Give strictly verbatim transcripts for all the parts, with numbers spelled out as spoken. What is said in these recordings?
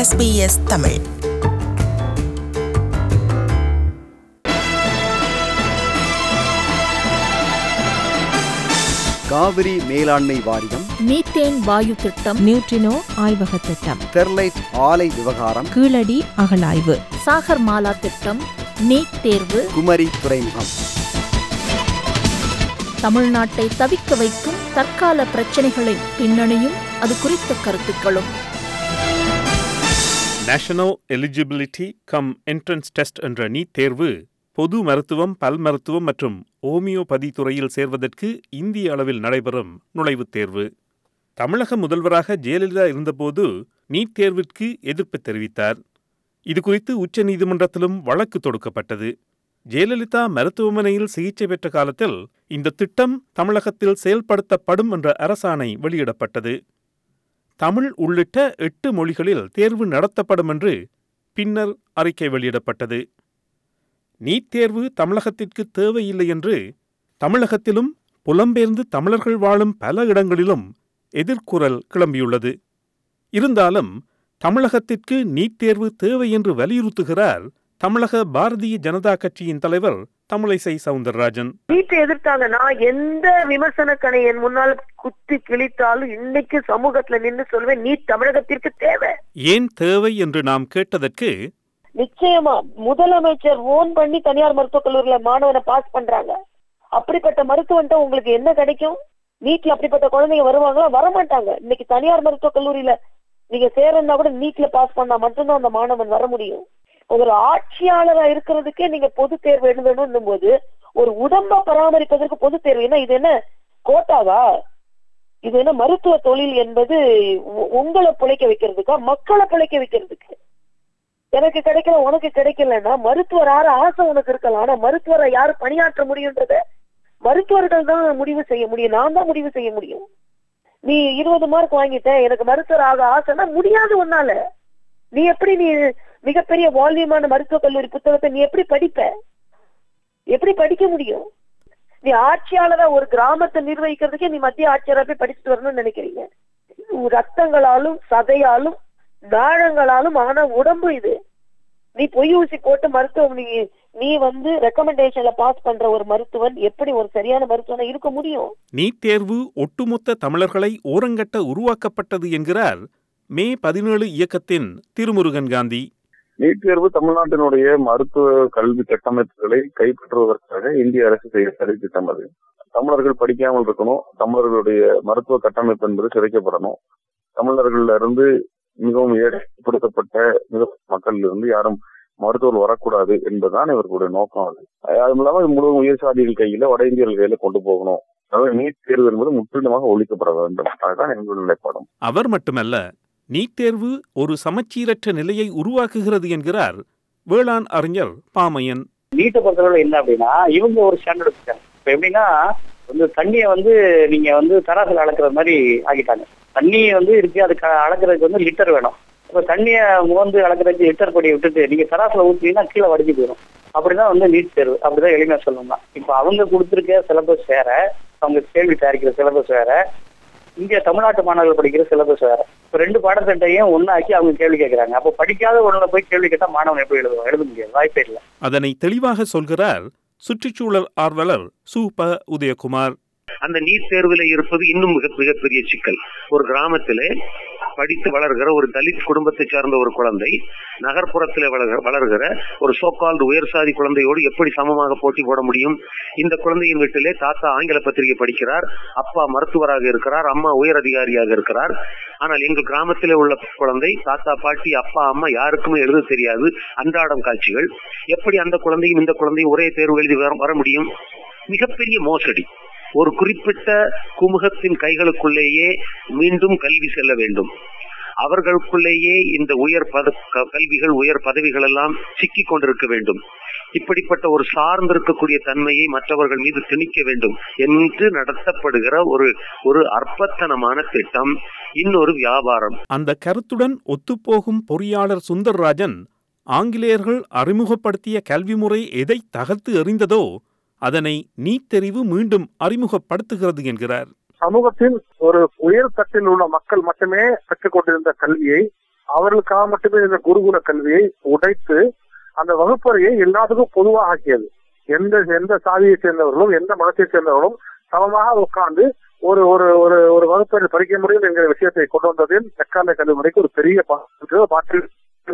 S B S தமிழ். காவிரி மேலாண்மை வாரியம், மீத்தேன் வாயு திட்டம், நியூட்ரினோ ஆய்வக திட்டம், ஸ்டெர்லைட் ஆலை விவகாரம், கீழடி அகழாய்வு, சாகர் மாலா திட்டம், நீட் தேர்வு, குமரி துறைமுகம், தமிழ்நாட்டை தவிக்க வைக்கும் தற்கால பிரச்சனைகளின் பின்னணியும் அது குறித்த கருத்துக்களும். National eligibility cum entrance test என்ற நீட் தேர்வு பொது மருத்துவம், பல் மருத்துவம் மற்றும் ஓமியோபதி துறையில் சேர்வதற்கு இந்திய அளவில் நடைபெறும் நுழைவுத் தேர்வு. தமிழக முதல்வராக ஜெயலலிதா இருந்தபோது நீட் தேர்விற்கு எதிர்ப்பு தெரிவித்தார். இதுகுறித்து உச்ச நீதிமன்றத்திலும் வழக்கு தொடுக்கப்பட்டது. ஜெயலலிதா மருத்துவமனையில் சிகிச்சை பெற்ற காலத்தில் இந்த திட்டம் தமிழகத்தில் செயல்படுத்தப்படும் என்ற அரசாணை வெளியிடப்பட்டது. தமிழ் உள்ளிட்ட எட்டு மொழிகளில் தேர்வு நடத்தப்படும் என்று பின்னர் அறிக்கை வெளியிடப்பட்டது. நீட் தேர்வு தமிழகத்திற்கு தேவையில்லை என்று தமிழகத்திலும் புலம்பெயர்ந்து தமிழர்கள் வாழும் பல இடங்களிலும் எதிர்குரல் கிளம்பியுள்ளது. இருந்தாலும் தமிழகத்திற்கு நீட் தேர்வு தேவை என்று வலியுறுத்துகிறார் தமிழக பாரதிய ஜனதா கட்சியின் தலைவர் தமிழிசை சவுந்தரராஜன். நீட்டை எதிர்த்தாங்கன்னா எந்த விமர்சனக்கனை என் முன்னால் குத்தி கிழித்தாலும் இன்னைக்கு சமூகத்துல நின்று சொல்வேன், நீட் தமிழகத்திற்கு தேவை. ஏன் தேவை என்று நாம் கேட்டதற்கு, நிச்சயமா முதலமைச்சர் ஓன் பண்ணி தனியார் மருத்துவக் கல்லூரியில மாணவனை பாஸ் பண்றாங்க. அப்படிப்பட்ட மருத்துவன்ட்ட உங்களுக்கு என்ன கிடைக்கும்? நீட்ல அப்படிப்பட்ட குழந்தைங்க வருவாங்களா? வரமாட்டாங்க. இன்னைக்கு தனியார் மருத்துவக் கல்லூரியில நீங்க சேரன்னா கூட நீட்ல பாஸ் பண்ணா மட்டும்தான் அந்த மாணவன் வர முடியும். ஒரு ஆட்சியாளரா இருக்கிறதுக்கே நீங்க பொது தேர்வு எழுதணும் போது ஒரு உடம்ப பராமரிப்பதற்கு பொது தேர்வு என்ன? இது என்ன கோட்டாவா? இது என்ன மருத்துவ தொழில் என்பது உங்களை பிழைக்க வைக்கிறதுக்கா, மக்களை பிழைக்க வைக்கிறதுக்கு? எனக்கு கிடைக்கல உனக்கு கிடைக்கலன்னா மருத்துவர் யாரு ஆசை உனக்கு இருக்கலாம், ஆனா மருத்துவரை யாரு பணியாற்ற முடியும்ன்றத மருத்துவர்கள் தான் முடிவு செய்ய முடியும். நான் தான் முடிவு செய்ய முடியும். நீ இருபது மார்க் வாங்கிட்ட, எனக்கு மருத்துவர் ஆக ஆசைன்னா முடியாது உன்னால. நீ எப்படி நீ மிகப்பெரிய வால்யூமான மருத்துவக் கல்லூரி புத்தகத்தை நீ எப்படி படிப்ப? எப்படி படிக்க முடியும்? நீ ஆட்சியாளரா ஒரு கிராமத்தை நிர்வகிக்கிறதுக்கே நீ மத்திய ஆட்சியாளரா போய் படிச்சுட்டு வரணும்னு நினைக்கிறீங்க. ரத்தங்களாலும் சதையாலும் தாழங்களாலும் ஆன உடம்பு இது. நீ பொய் ஊசி போட்டு மருத்துவம் நீ நீ வந்து ரெக்கமெண்டேஷன்ல பாஸ் பண்ற ஒரு மருத்துவன் எப்படி ஒரு சரியான மருத்துவனா இருக்க முடியும்? நீட் தேர்வு ஒட்டுமொத்த தமிழர்களை ஓரங்கட்ட உருவாக்கப்பட்டது என்கிறார் மே பதினேழு இயக்கத்தின் திருமுருகன் காந்தி. நீட் தேர்வு தமிழ்நாட்டினுடைய மருத்துவ கல்வி கட்டமைப்புகளை கைப்பற்றுவதற்காக இந்திய அரசு செய்ய சரி திட்டம். அது தமிழர்கள் படிக்காமல் இருக்கணும், தமிழர்களுடைய மருத்துவ கட்டமைப்பு என்பது சிதைக்கப்படணும், தமிழர்கள இருந்து மிகவும் ஏற்படுத்தப்பட்ட மிக மக்கள் இருந்து யாரும் மருத்துவர் வரக்கூடாது என்பதுதான் இவர்களுடைய நோக்கம். அது அதுவும் இல்லாம முழு உயர் சாதிகள் கையில வட இந்தியர்கள் கையில கொண்டு போகணும். அதாவது நீட் தேர்வு என்பது முற்றிலுமாக ஒழிக்கப்பட வேண்டும். அதுதான் எங்களுடைய நிலைப்பாடும். அவர் மட்டுமல்ல, நீட் தேர்வு ஒரு சமச்சீரற்ற நிலையை உருவாக்குகிறது என்கிறார் வேளாண் அறிஞர் பாமையன். நீட்டை பொறுத்தவரை என்ன அப்படின்னா, இவங்க ஒரு ஸ்டாண்டர்ட் வச்சுட்டாங்க. இப்ப எப்படின்னா வந்து தண்ணியை வந்து நீங்க வந்து தராசில் அளக்குற மாதிரி ஆகிட்டாங்க. தண்ணி வந்து இருக்கு, அதுக்கு அளக்குறதுக்கு வந்து லிட்டர் வேணும். இப்ப தண்ணியை முகந்து அளக்குறதுக்கு லிட்டர் படியை விட்டுட்டு நீங்க தராசில் ஊற்றினீங்கன்னா கீழே வடிஞ்சு போயிடும். அப்படிதான் வந்து நீட் தேர்வு. அப்படிதான் எளிமையா சொல்லணும்னா, இப்ப அவங்க கொடுத்துருக்க சிலபஸ் வேற, அவங்க கேள்வி தயாரிக்கிற சிலபஸ் வேற, இந்திய தமிழ்நாட்டு மாணவர்கள் படிக்கிற சிலபஸ் வேற. இப்ப ரெண்டு பாடத்திட்டையும் ஒன்னாக்கி அவங்க கேள்வி கேட்கிறாங்க. அப்போ படிக்காத ஒண்ணுல போய் கேள்வி கேட்டா மாணவன் எப்படி எழுதுவோம்? எழுத முடியாது, வாய்ப்பே இல்லை. அதனை தெளிவாக சொல்கிறார் சுற்றுச்சூழல் ஆர்வலர் சு ப உதயகுமார். அந்த நீட் தேர்வுல இருப்பது இன்னும் மிக மிகப்பெரிய சிக்கல். ஒரு கிராமத்திலே படித்து வளர்கிற ஒரு தலித் குடும்பத்தை சார்ந்த ஒரு குழந்தை நகர்ப்புறத்தில் வளர்கிற ஒரு சோகால்டு உயர்சாதி குழந்தையோடு எப்படி சமமாக போட்டி போட முடியும்? இந்த குழந்தையின் வீட்டிலே தாத்தா ஆங்கில பத்திரிகை படிக்கிறார், அப்பா மருத்துவராக இருக்கிறார், அம்மா உயர் அதிகாரியாக இருக்கிறார். ஆனால் எங்கள் கிராமத்திலே உள்ள குழந்தை தாத்தா பாட்டி அப்பா அம்மா யாருக்குமே எழுத தெரியாது, அன்றாடம் காட்சிகள். எப்படி அந்த குழந்தையும் இந்த குழந்தையும் ஒரே தேர்வு எழுதி வர முடியும்? மிகப்பெரிய மோசடி. ஒரு குறிப்பிட்ட குமுகத்தின் கைகளுக்குள்ளேயே மீண்டும் கல்வி செல்ல வேண்டும். அவர்களுக்குள்ளேயே இந்த உயர் பத கல்விகள் உயர் பதவிகள் எல்லாம் சிக்கிக் கொண்டிருக்க வேண்டும். இப்படிப்பட்ட ஒரு சார்ந்திருக்கக்கூடிய தன்மையை மற்றவர்கள் மீது திணிக்க வேண்டும் என்று நடத்தப்படுகிற ஒரு ஒரு அற்பத்தனமான திட்டம், இன்னொரு வியாபாரம். அந்த கருத்துடன் ஒத்துப்போகும் பொறியாளர் சுந்தர்ராஜன், ஆங்கிலேயர்கள் அறிமுகப்படுத்திய கல்வி முறை எதை தகர்த்து எறிந்ததோ அதனை நீட் தெரிவு மீண்டும் அறிமுகப்படுத்துகிறது என்கிறார். சமூகத்தின் ஒரு உயர் தட்டில் உள்ள மக்கள் மட்டுமே பெற்றுக் கொண்டிருந்த கல்வியை அவர்களுக்காக மட்டுமே இந்த குருகுல கல்வியை உடைத்து அந்த வகுப்பறையை எல்லாத்துக்கும் பொதுவாக ஆக்கியது. எந்த எந்த சாதியை சேர்ந்தவர்களும் எந்த மதத்தை சேர்ந்தவர்களும் சமமாக உட்கார்ந்து ஒரு ஒரு ஒரு ஒரு வகுப்பறையில் படிக்க முடியும் என்கிற விஷயத்தை கொண்டு வந்ததில் தற்கால கல்வி முறைக்கு ஒரு பெரிய மாற்று.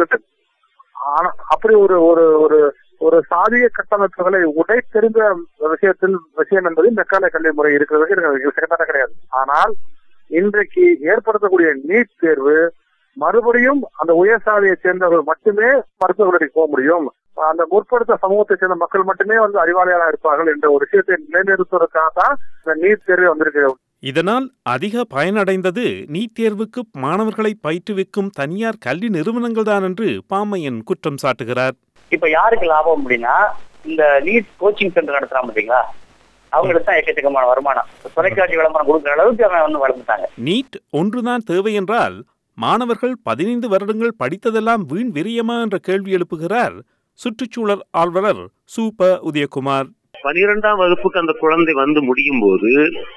ஆனா அப்படி ஒரு ஒரு ஒரு ஒரு சாதிய கட்டமைப்புகளை உடைத்தெறிந்த விஷயத்தில் விஷயம் என்பது மெக்கால கல்வி முறை இருக்கிறது எனக்கு கிடையாது. ஆனால் இன்றைக்கு ஏற்படுத்தக்கூடிய நீட் தேர்வு மறுபடியும் அந்த உயர் சாதியை சேர்ந்தவர்கள் மட்டுமே மருத்துவ கல்லூரிக்கு போக முடியும், அந்த முற்படுத்த சமூகத்தை சேர்ந்த மக்கள் மட்டுமே வந்து அறிவாளியாக இருப்பார்கள் என்ற ஒரு விஷயத்தை நிலைநிறுத்துவதற்காக தான் இந்த நீட் தேர்வு வந்திருக்கிறது. இதனால் அதிக பயனடைந்தது நீட் தேர்வுக்கு மாணவர்களை பயிற்றுவிக்கும் தனியார் கல்வி நிறுவனங்கள் தான் என்று பாமையன் குற்றம் சாட்டுகிறார். இப்ப யாருக்கு லாபம் அப்படின்னா இந்த நீட் கோச்சிங் சென்டர் நடத்துறாங்க பாத்தீங்களா, அவங்களுக்கு தான் எக்கச்சக்கமான வருமானம். தொலைக்காட்சி விளம்பரம் கொடுக்குற அளவுக்கு அவன் வந்து வளர்ந்துட்டாங்க. நீட் ஒன்றுதான் தேவை என்றால் மாணவர்கள் பதினைந்து வருடங்கள் படித்ததெல்லாம் வீண் விரியமா என்ற கேள்வி எழுப்புகிறார் சுற்றுச்சூழல் ஆர்வலர் சூப்ப உதயகுமார். பனிரெண்டாம் வகுப்புக்கு அந்த குழந்தை வந்து முடியும் போது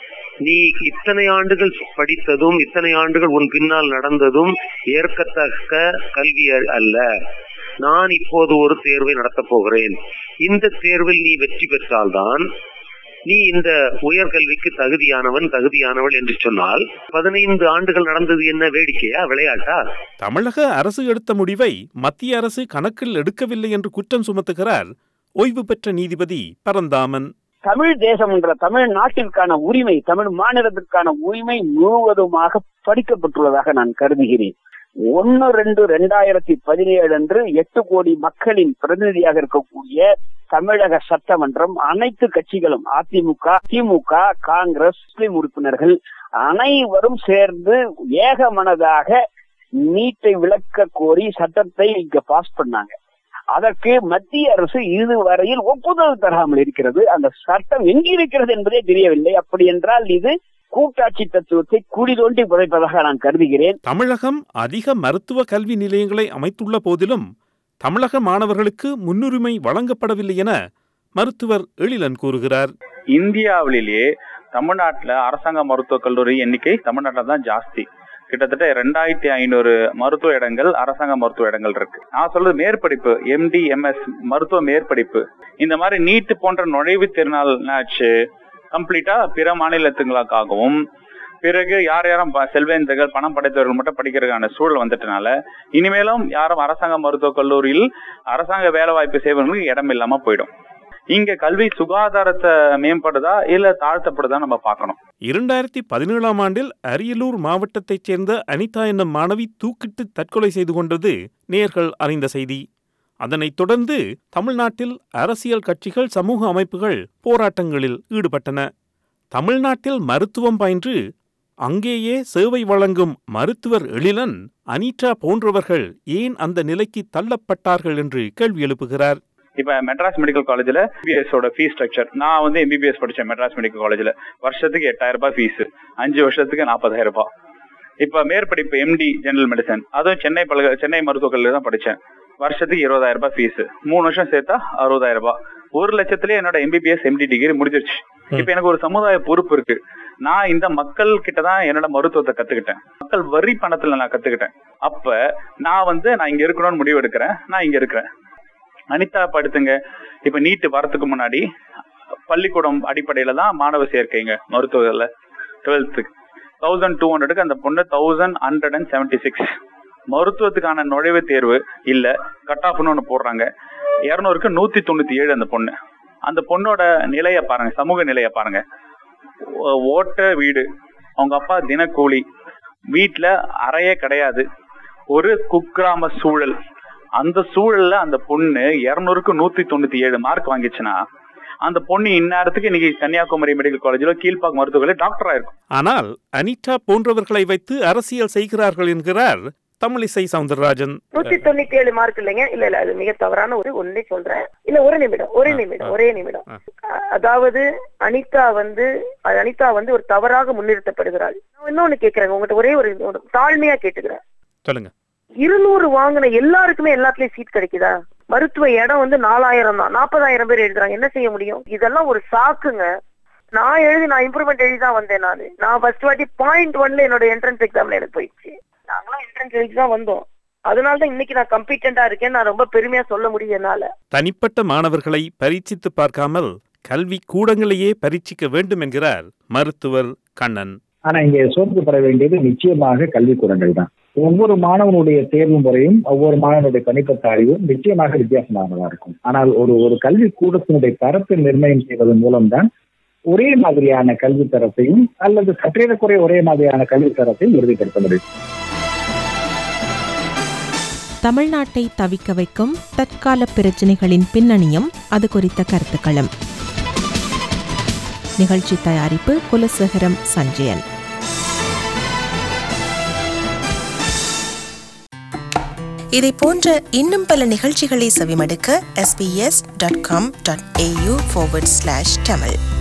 நீ இத்தனை ஆண்டுகள் படித்ததும் இத்தனை ஆண்டுகள் உன் பின்னால் நடந்ததும் ஏற்கத்தக்க கல்வி அல்ல. நான் இப்போது ஒரு தேர்வை நடத்தப் போகிறேன். இந்த தேர்வில் நீ வெற்றி பெற்றால்தான் நீ இந்த உயர்கல்விக்கு தகுதியானவன் தகுதியானவள் என்று சொன்னால் பதினைந்து ஆண்டுகள் நடந்தது என்ன வேடிக்கையா, விளையாட்டா? தமிழக அரசு எடுத்த முடிவை மத்திய அரசு கணக்கில் எடுக்கவில்லை என்று குற்றம் சுமத்துகிறார் ஓய்வு பெற்ற நீதிபதி பரந்தாமன். தமிழ் தேசம் என்ற தமிழ் நாட்டிற்கான உரிமை, தமிழ் மாநிலத்திற்கான உரிமை முழுவதுமாக படிக்கப்பட்டுள்ளதாக நான் கருதுகிறேன். ஒன்னு ரெண்டு ரெண்டாயிரத்தி பதினேழு அன்று எட்டு கோடி மக்களின் பிரதிநிதியாக இருக்கக்கூடிய தமிழக சட்டமன்றம் அனைத்து கட்சிகளும் அதிமுக, திமுக, காங்கிரஸ், முஸ்லிம் உறுப்பினர்கள் அனைவரும் சேர்ந்து ஏகமனதாக நீட்டை விளக்க கோரி சட்டத்தை இங்க பாஸ் பண்ணாங்க. அதற்கு மத்திய அரசு இதுவரையில் ஒப்புதல் தராமல் இருக்கிறது. அந்த சட்டம் எங்கிருக்கிறது என்பதே தெரியவில்லை. அப்படி என்றால் இது கூட்டாட்சி தத்துவத்தை குழி தோண்டி புதைப்பதாக நான் கருதுகிறேன். தமிழகம் அதிக மருத்துவ கல்வி நிலையங்களை அமைத்துள்ள போதிலும் தமிழக மாணவர்களுக்கு முன்னுரிமை வழங்கப்படவில்லை என மருத்துவர் எழிலன் கூறுகிறார். இந்தியாவிலேயே தமிழ்நாட்டில் அரசாங்க மருத்துவக் கல்லூரி எண்ணிக்கை தமிழ்நாட்டில் தான் ஜாஸ்தி. கிட்டத்தட்ட ரெண்டாயிரத்தி ஐநூறு மருத்துவ இடங்கள் அரசாங்க மருத்துவ இடங்கள் இருக்கு. நான் சொல்றது மேற்படிப்பு, எம்டி, எம்எஸ் மருத்துவ மேற்படிப்பு. இந்த மாதிரி நீட்டு போன்ற நுழைவுத் தேர்வுனாச்சு கம்ப்ளீட்டா பிற மாநிலத்துங்களுக்காகவும் பிறகு யார் யாரும் செல்வேந்தர்கள் பணம் படைத்தவர்கள் மட்டும் படிக்கிறதுக்கான சூழல் வந்துட்டனால இனிமேலும் யாரும் அரசாங்க மருத்துவக் கல்லூரியில் அரசாங்க வேலை வாய்ப்பு செய்வர்களுக்கு இடம் இல்லாம போயிடும். இங்க கல்வி சுகாதாரத்தை மேம்படுதா இல்ல தாழ்த்தப்படுதா நம்ம பார்க்கணும். இரண்டாயிரத்தி பதினேழாம் ஆண்டில் அரியலூர் மாவட்டத்தைச் சேர்ந்த அனிதா என்னும் மாணவி தூக்கிட்டு தற்கொலை செய்து கொண்டது நேர்கள் அறிந்த செய்தி. அதனைத் தொடர்ந்து தமிழ்நாட்டில் அரசியல் கட்சிகள், சமூக அமைப்புகள் போராட்டங்களில் ஈடுபட்டன. தமிழ்நாட்டில் மருத்துவம் பயின்று அங்கேயே சேவை வழங்கும் மருத்துவர் எழிலன், அனிதா போன்றவர்கள் ஏன் அந்த நிலைக்கு தள்ளப்பட்டார்கள் என்று கேள்வி எழுப்புகிறார். இப்ப மெட்ராஸ் மெடிக்கல் காலேஜ்ல எம்பிபிஎஸ் ஓட ஃபீஸ் ஸ்ட்ரக்சர், நான் வந்து எம்பிபிஎஸ் படிச்சேன் மெட்ராஸ் மெடிக்கல் காலேஜ்ல. வருஷத்துக்கு எட்டாயிரம் ரூபாய் ஃபீஸ், அஞ்சு வருஷத்துக்கு நாற்பதாயிரம் ரூபாய். இப்ப மேற்படிப்பு எம்டி ஜெனரல் மெடிசன், அதுவும் சென்னை பல்க சென்னை மருத்துவக் கல்லூரியில தான் படிச்சேன். வருஷத்துக்கு இருபதாயிரம் ரூபாய் ஃபீஸ், மூணு வருஷம் சேர்த்தா அறுபதாயிரம் ரூபாய். ஒரு லட்சத்திலேயே என்னோட எம்பிபிஎஸ் எம்டி டிகிரி முடிஞ்சிருச்சு. இப்ப எனக்கு ஒரு சமுதாய பொறுப்பு இருக்கு. நான் இந்த மக்கள் கிட்டதான் என்னோட மருத்துவத்தை கத்துக்கிட்டேன். மக்கள் வரி பணத்துல நான் கத்துக்கிட்டேன். அப்ப நான் வந்து நான் இங்க இருக்கணும்னு முடிவு எடுக்கிறேன். நான் இங்க இருக்கிறேன். அனிதா படுத்துங்க. இப்ப நீட்டு வரத்துக்கு முன்னாடி பள்ளிக்கூடம் அடிப்படையில தான் மாணவ சேர்க்கைங்க மருத்துவர்ல. டுவெல்த்துக்கு தௌசண்ட் டூ ஹண்ட்ரடுக்கு அந்த பொண்ணு thousand hundred and seventy six. மருத்துவத்துக்கான நுழைவு தேர்வு இல்ல, கட் ஆஃப்னு ஒண்ணு போடுறாங்க. இருநூறுக்கு நூத்தி தொண்ணூத்தி ஏழு அந்த பொண்ணு. அந்த பொண்ணோட நிலைய பாருங்க, சமூக நிலைய பாருங்க. ஓட்ட வீடு, அவங்க அப்பா தினக்கூலி, வீட்டுல அறையே கிடையாது, ஒரு குக்கிராம சூழல். அந்த சூழல்ல அந்த பொண்ணு இருநூறுக்கு நூத்தி தொண்ணூத்தி ஏழு மார்க் வாங்கிச்சுன்னா அந்த பொண்ணு இந்நேரத்துக்கு இன்னைக்கு கன்னியாகுமரி மெடிக்கல் காலேஜ்ல கீழ்பாக் மருத்துவர்கள் டாக்டரா இருக்கும். ஆனால் அனிதா போன்றவர்களை வைத்து அரசியல் செய்கிறார்கள் என்கிறார் தமிழிசை சவுந்தரராஜன். நூத்தி தொண்ணூத்தி ஏழு மார்க் இல்லைங்க, இல்ல இல்ல அது மிக தவறான ஒரு ஒன்னே சொல்றேன். இல்ல ஒரு நிமிடம் ஒரு நிமிடம் ஒரே நிமிடம். அதாவது அனிதா வந்து அனிதா வந்து ஒரு தவறாக முன்னிறுத்தப்படுகிறாள். இன்னொன்னு கேட்கிறேன் உங்ககிட்ட, ஒரே ஒரு தாழ்மையா கேட்டுக்கிறேன். சொல்லுங்க. இருநூறு வாங்கின எல்லாருக்குமே எல்லாத்துலயும் சீட் கிடைக்குதா? மருத்துவ இடம் வந்து நாலாயிரம் தான், நாற்பதாயிரம் பேர் எழுதுறாங்க. என்ன செய்ய முடியும்? இதெல்லாம் ஒரு சாக்குங்க. நான் எழுதி நான் இம்ப்ரூவ்மெண்ட் எழுதி தான் வந்தேன். நானு நான் ஃபர்ஸ்ட் வாட்டி பாயிண்ட் ஒன்ல என்னோட என்ட்ரன்ஸ் எக்ஸாம்ல எனக்கு போயிடுச்சு. நாங்களாம் என்ட்ரன்ஸ் எழுதி தான் வந்தோம். அதனாலதான் இன்னைக்கு நான் கம்பீட்டண்டா இருக்கேன். நான் ரொம்ப பெருமையா சொல்ல முடியும் என்னால. தனிப்பட்ட மாணவர்களை பரீட்சித்து பார்க்காமல் கல்வி கூடங்களையே பரீட்சிக்க வேண்டும் என்கிறார் மருத்துவர் கண்ணன். ஆனா இங்க சோதிக்கப்பட வேண்டியது நிச்சயமாக கல்விக்கூடங்கள் தான். ஒவ்வொரு மாணவனுடைய தேர்வு முறையும் ஒவ்வொரு மாணவனுடைய தனிப்பட்ட அறிவும் நிச்சயமாக வித்தியாசமானதா இருக்கும். ஆனால் ஒரு ஒரு கல்வி கூடத்தினுடைய தரத்தை நிர்ணயம் செய்வதன் மூலம்தான் ஒரே மாதிரியான கல்வி தரத்தையும் அல்லது சற்றேறக்குறைய ஒரே மாதிரியான கல்வி தரத்தையும் உறுதிப்படுத்த முடியும். தமிழ்நாட்டை தவிக்க வைக்கும் தற்கால பிரச்சினைகளின் பின்னணியும் அது குறித்த கருத்துக்களும். நிகழ்ச்சி தயாரிப்பு குலசேகரம் சஞ்சயன். இதை போன்ற இன்னும் பல நிகழ்ச்சிகளை செவிமடுக்க S B S dot com dot A U forward slash Tamil